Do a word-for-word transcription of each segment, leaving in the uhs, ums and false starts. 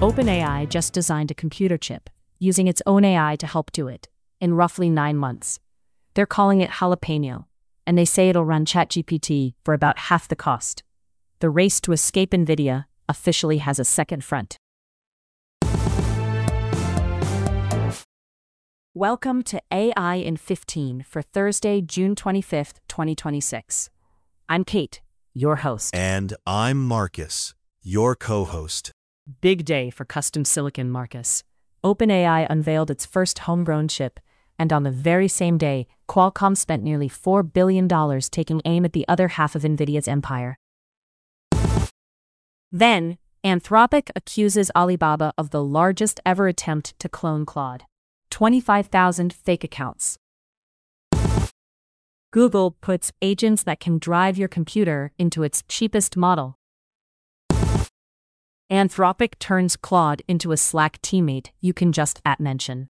OpenAI just designed a computer chip, using its own A I to help do it, in roughly nine months. They're calling it Jalapeno, and they say it'll run ChatGPT for about half the cost. The race to escape NVIDIA officially has a second front. Welcome to A I in fifteen for Thursday, June twenty-fifth, twenty twenty-six. I'm Kate, your host. And I'm Marcus, your co-host. Big day for custom silicon, Marcus. OpenAI unveiled its first homegrown chip, and on the very same day, Qualcomm spent nearly four billion dollars taking aim at the other half of NVIDIA's empire. Then, Anthropic accuses Alibaba of the largest ever attempt to clone Claude. twenty-five thousand fake accounts. Google puts agents that can drive your computer into its cheapest model. Anthropic turns Claude into a Slack teammate you can just at mention.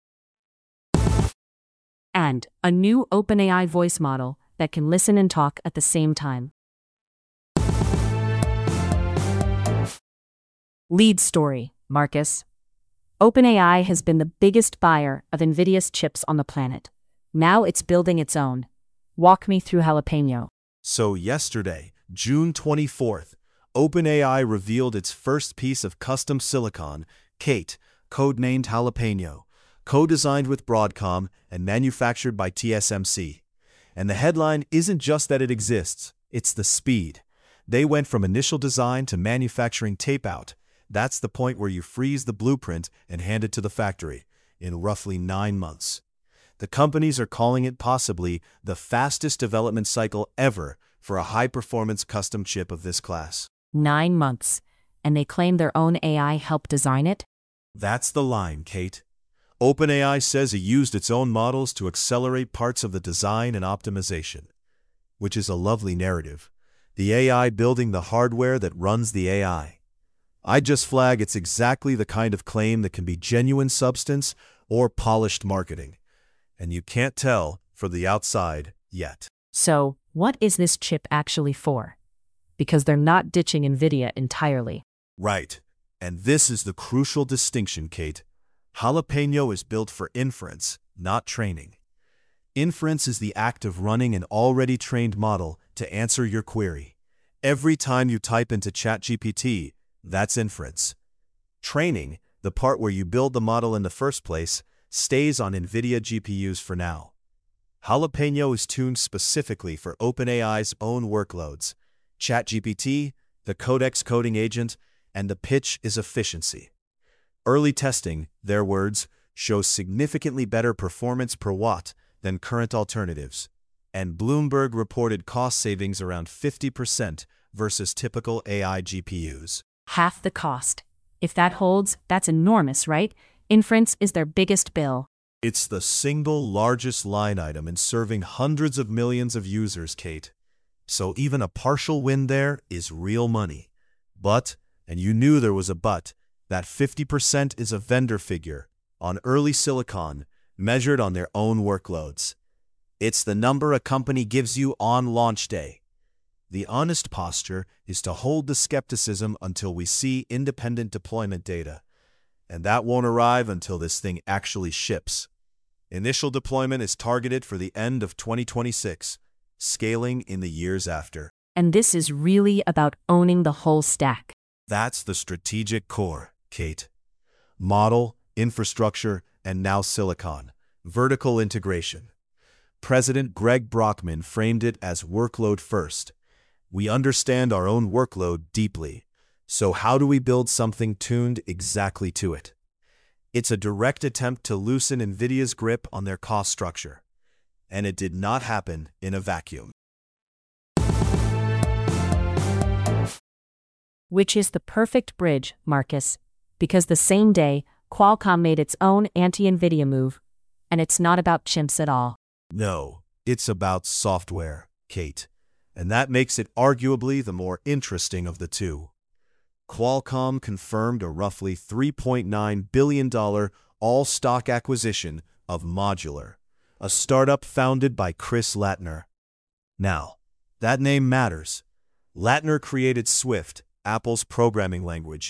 And a new OpenAI voice model that can listen and talk at the same time. Lead story, Marcus. OpenAI has been the biggest buyer of NVIDIA's chips on the planet. Now it's building its own. Walk me through Jalapeno. So yesterday, June twenty-fourth, OpenAI revealed its first piece of custom silicon, Kate, codenamed Jalapeno, co-designed with Broadcom and manufactured by T S M C. And the headline isn't just that it exists, it's the speed. They went from initial design to manufacturing tape-out. That's the point where you freeze the blueprint and hand it to the factory, in roughly nine months. The companies are calling it possibly the fastest development cycle ever for a high-performance custom chip of this class. Nine months, and they claim their own A I helped design it? That's the line, Kate. OpenAI says it used its own models to accelerate parts of the design and optimization, which is a lovely narrative. The A I building the hardware that runs the A I. I just flag it's exactly the kind of claim that can be genuine substance or polished marketing. And you can't tell from the outside yet. So, what is this chip actually for? Because they're not ditching NVIDIA entirely. Right. And this is the crucial distinction, Kate. Jalapeno is built for inference, not training. Inference is the act of running an already trained model to answer your query. Every time you type into ChatGPT, that's inference. Training, the part where you build the model in the first place, stays on NVIDIA G P Us for now. Jalapeno is tuned specifically for OpenAI's own workloads. ChatGPT, the Codex coding agent, and the pitch is efficiency. Early testing, their words, shows significantly better performance per watt than current alternatives. And Bloomberg reported cost savings around fifty percent versus typical A I G P Us. Half the cost. If that holds, that's enormous, right? Inference is their biggest bill. It's the single largest line item in serving hundreds of millions of users, Kate. So even a partial win there is real money. But, and you knew there was a but, that fifty percent is a vendor figure on early silicon measured on their own workloads. It's the number a company gives you on launch day. The honest posture is to hold the skepticism until we see independent deployment data. And that won't arrive until this thing actually ships. Initial deployment is targeted for the end of twenty twenty-six, scaling in the years after. And this is really about owning the whole stack. That's the strategic core, Kate. Model, infrastructure, and now silicon. Vertical integration. President Greg Brockman framed it as workload first. We understand our own workload deeply. So how do we build something tuned exactly to it? It's a direct attempt to loosen NVIDIA's grip on their cost structure. And it did not happen in a vacuum. Which is the perfect bridge, Marcus, because the same day, Qualcomm made its own anti-NVIDIA move, and it's not about chimps at all. No, it's about software, Kate. And that makes it arguably the more interesting of the two. Qualcomm confirmed a roughly three point nine billion dollars all-stock acquisition of Modular, a startup founded by Chris Lattner. Now, that name matters. Lattner created Swift, Apple's programming language,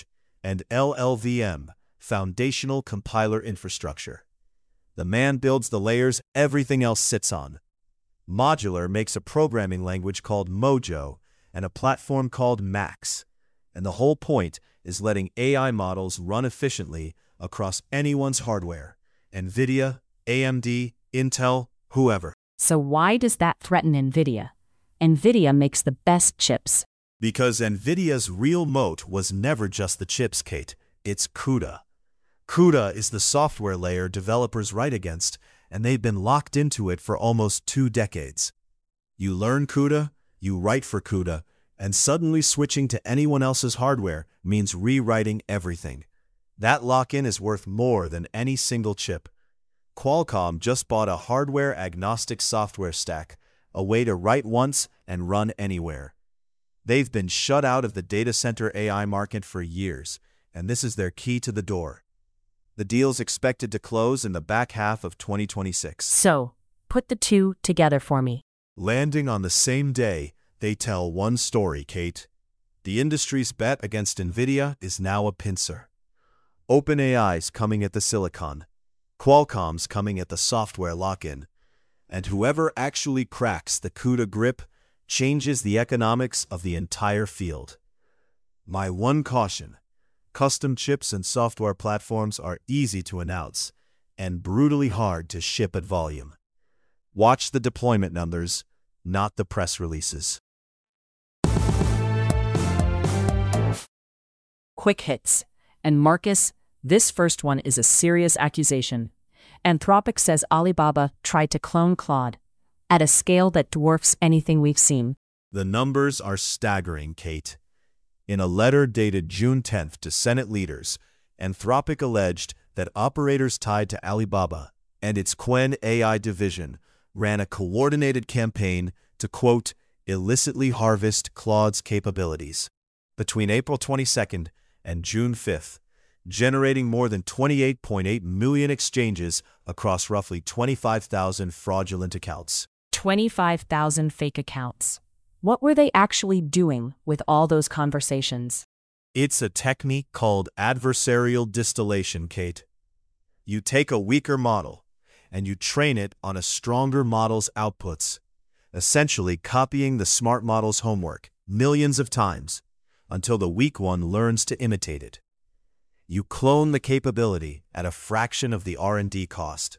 and L L V M, Foundational Compiler Infrastructure. The man builds the layers everything else sits on. Modular makes a programming language called Mojo and a platform called Max. And the whole point is letting A I models run efficiently across anyone's hardware. NVIDIA, A M D, Intel, whoever. So why does that threaten NVIDIA? NVIDIA makes the best chips. Because NVIDIA's real moat was never just the chips, Kate. It's CUDA. CUDA is the software layer developers write against, and they've been locked into it for almost two decades. You learn CUDA, you write for CUDA, and suddenly switching to anyone else's hardware means rewriting everything. That lock-in is worth more than any single chip. Qualcomm just bought a hardware-agnostic software stack, a way to write once and run anywhere. They've been shut out of the data center A I market for years, and this is their key to the door. The deal's expected to close in the back half of twenty twenty-six. So, put the two together for me. Landing on the same day, they tell one story, Kate. The industry's bet against NVIDIA is now a pincer. OpenAI's coming at the silicon. Qualcomm's coming at the software lock-in. And whoever actually cracks the CUDA grip changes the economics of the entire field. My one caution: custom chips and software platforms are easy to announce and brutally hard to ship at volume. Watch the deployment numbers, not the press releases. Quick hits. And Marcus, this first one is a serious accusation. Anthropic says Alibaba tried to clone Claude at a scale that dwarfs anything we've seen. The numbers are staggering, Kate. In a letter dated June tenth to Senate leaders, Anthropic alleged that operators tied to Alibaba and its Qwen A I division ran a coordinated campaign to, quote, illicitly harvest Claude's capabilities between April twenty-second and June fifth, generating more than twenty-eight point eight million exchanges across roughly twenty-five thousand fraudulent accounts. twenty-five thousand fake accounts. What were they actually doing with all those conversations? It's a technique called adversarial distillation, Kate. You take a weaker model and you train it on a stronger model's outputs, essentially copying the smart model's homework millions of times until the weak one learns to imitate it. You clone the capability at a fraction of the R and D cost.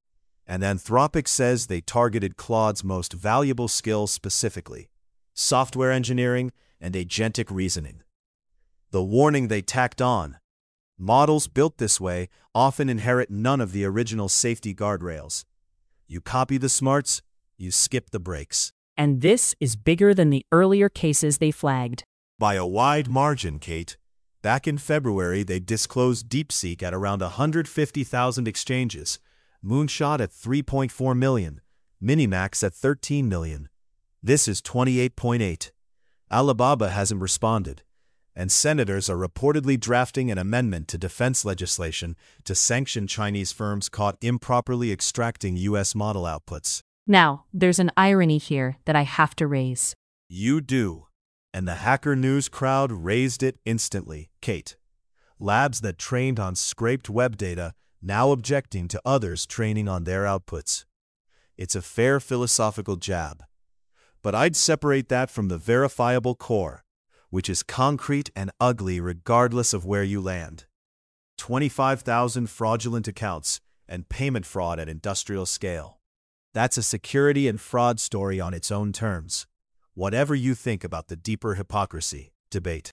And Anthropic says they targeted Claude's most valuable skills specifically: software engineering and agentic reasoning. The warning they tacked on: models built this way often inherit none of the original safety guardrails. You copy the smarts, you skip the brakes. And this is bigger than the earlier cases they flagged. By a wide margin, Kate. Back in February, they disclosed DeepSeek at around one hundred fifty thousand exchanges, Moonshot at three point four million, Minimax at thirteen million. This is twenty-eight point eight. Alibaba hasn't responded, and senators are reportedly drafting an amendment to defense legislation to sanction Chinese firms caught improperly extracting U S model outputs. Now, there's an irony here that I have to raise. You do. And the Hacker News crowd raised it instantly, Kate. Labs that trained on scraped web data now objecting to others training on their outputs. It's a fair philosophical jab. But I'd separate that from the verifiable core, which is concrete and ugly regardless of where you land. twenty-five thousand fraudulent accounts and payment fraud at industrial scale. That's a security and fraud story on its own terms. Whatever you think about the deeper hypocrisy debate.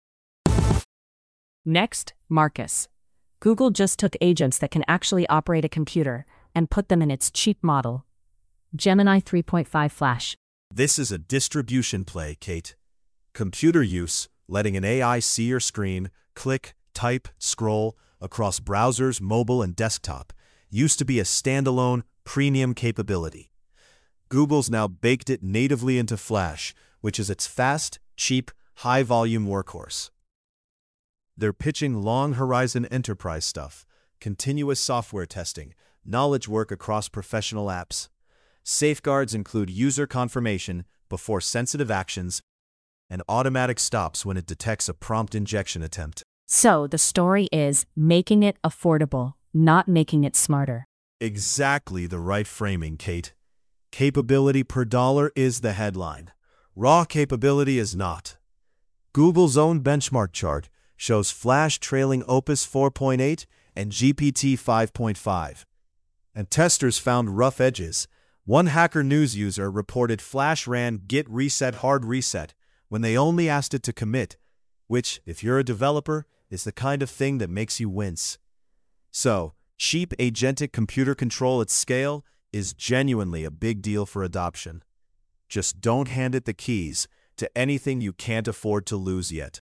Next, Marcus. Google just took agents that can actually operate a computer and put them in its cheap model, Gemini three point five Flash. This is a distribution play, Kate. Computer use, letting an A I see your screen, click, type, scroll across browsers, mobile, and desktop, used to be a standalone, premium capability. Google's now baked it natively into Flash, which is its fast, cheap, high-volume workhorse. They're pitching long-horizon enterprise stuff, continuous software testing, knowledge work across professional apps. Safeguards include user confirmation before sensitive actions and automatic stops when it detects a prompt injection attempt. So the story is making it affordable, not making it smarter. Exactly the right framing, Kate. Capability per dollar is the headline. Raw capability is not. Google's own benchmark chart shows Flash trailing Opus four point eight and G P T five point five. And testers found rough edges. One Hacker News user reported Flash ran git reset hard reset when they only asked it to commit, which, if you're a developer, is the kind of thing that makes you wince. So, cheap agentic computer control at scale is genuinely a big deal for adoption. Just don't hand it the keys to anything you can't afford to lose yet.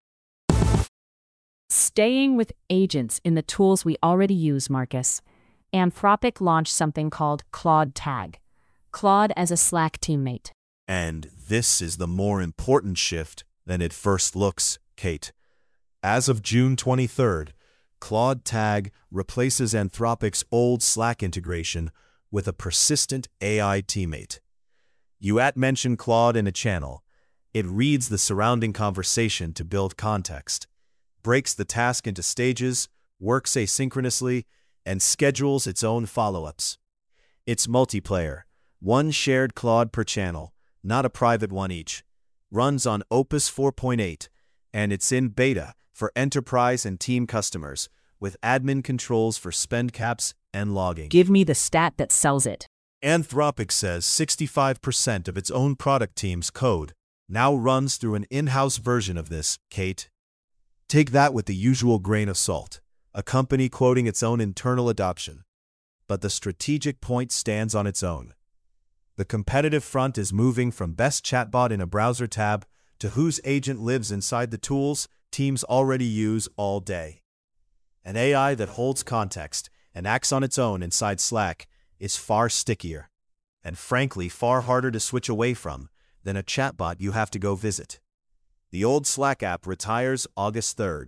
Staying with agents in the tools we already use, Marcus, Anthropic launched something called Claude Tag. Claude as a Slack teammate. And this is the more important shift than it first looks, Kate. As of June twenty-third, Claude Tag replaces Anthropic's old Slack integration with a persistent A I teammate. You at-mention Claude in a channel. It reads the surrounding conversation to build context, breaks the task into stages, works asynchronously, and schedules its own follow-ups. It's multiplayer, one shared Claude per channel, not a private one each. Runs on Opus four point eight, and it's in beta for enterprise and team customers, with admin controls for spend caps and logging. Give me the stat that sells it. Anthropic says sixty-five percent of its own product team's code now runs through an in-house version of this, Kate. Take that with the usual grain of salt, a company quoting its own internal adoption. But the strategic point stands on its own. The competitive front is moving from best chatbot in a browser tab to whose agent lives inside the tools teams already use all day. An A I that holds context and acts on its own inside Slack is far stickier, and frankly far harder to switch away from than a chatbot you have to go visit. The old Slack app retires August third.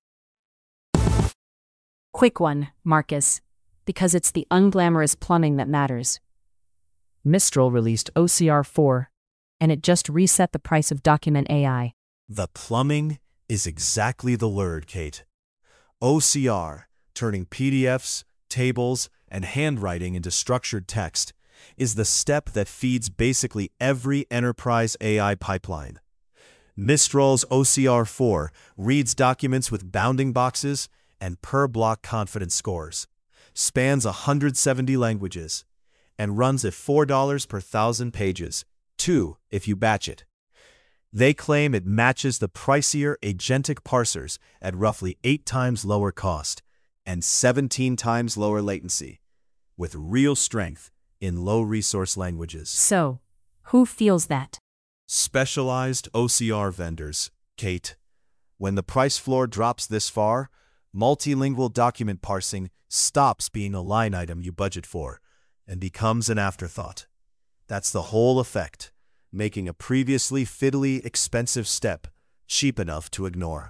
Quick one, Marcus, because it's the unglamorous plumbing that matters. Mistral released O C R four, and it just reset the price of Document A I. The plumbing is exactly the word, Kate. O C R, turning P D Fs, tables, and handwriting into structured text, is the step that feeds basically every enterprise A I pipeline. Mistral's O C R four reads documents with bounding boxes and per-block confidence scores, spans one hundred seventy languages, and runs at four dollars per thousand pages, two if you batch it. They claim it matches the pricier agentic parsers at roughly eight times lower cost and seventeen times lower latency, with real strength in low-resource languages. So, who feels that? Specialized O C R vendors, Kate. When the price floor drops this far, multilingual document parsing stops being a line item you budget for and becomes an afterthought. That's the whole effect, making a previously fiddly, expensive step cheap enough to ignore.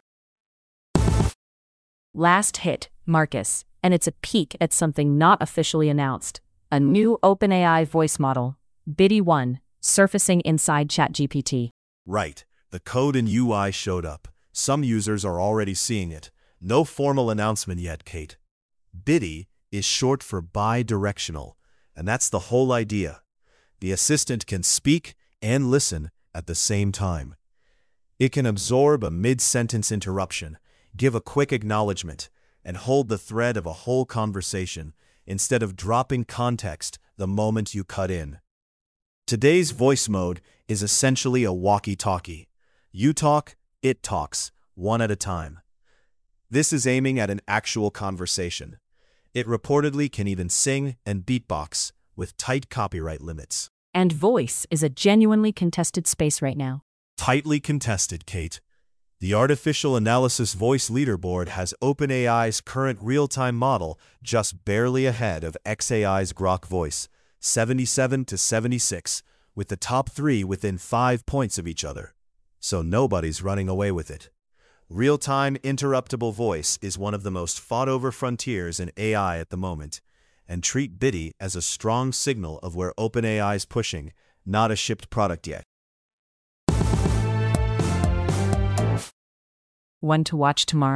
Last hit, Marcus, and it's a peek at something not officially announced. A new OpenAI voice model, Biddy one, surfacing inside ChatGPT. Right. The code and U I showed up. Some users are already seeing it. No formal announcement yet, Kate. Biddy is short for bi-directional, and that's the whole idea. The assistant can speak and listen at the same time. It can absorb a mid-sentence interruption, give a quick acknowledgement, and hold the thread of a whole conversation instead of dropping context the moment you cut in. Today's voice mode is essentially a walkie-talkie. You talk, it talks, one at a time. This is aiming at an actual conversation. It reportedly can even sing and beatbox with tight copyright limits. And voice is a genuinely contested space right now. Tightly contested, Kate. The Artificial Analysis Voice Leaderboard has OpenAI's current real-time model just barely ahead of xAI's Grok Voice, seventy-seven to seventy-six, with the top three within five points of each other. So nobody's running away with it. Real-time interruptible voice is one of the most fought-over frontiers in A I at the moment, and treat Biddy as a strong signal of where OpenAI's pushing, not a shipped product yet. One to watch tomorrow,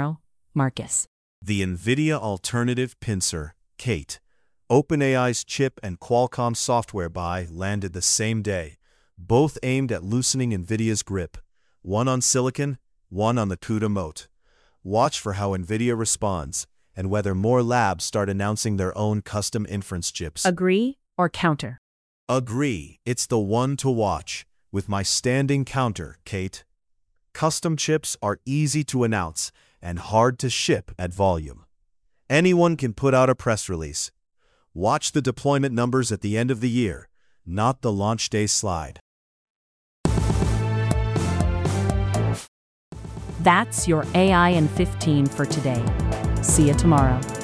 Marcus. The NVIDIA Alternative Pincer, Kate. OpenAI's chip and Qualcomm software buy landed the same day, both aimed at loosening NVIDIA's grip, one on silicon, one on the CUDA moat. Watch for how NVIDIA responds and whether more labs start announcing their own custom inference chips. Agree or counter? Agree, it's the one to watch, with my standing counter, Kate. Custom chips are easy to announce and hard to ship at volume. Anyone can put out a press release. Watch the deployment numbers at the end of the year, not the launch day slide. That's your A I in fifteen for today. See you tomorrow.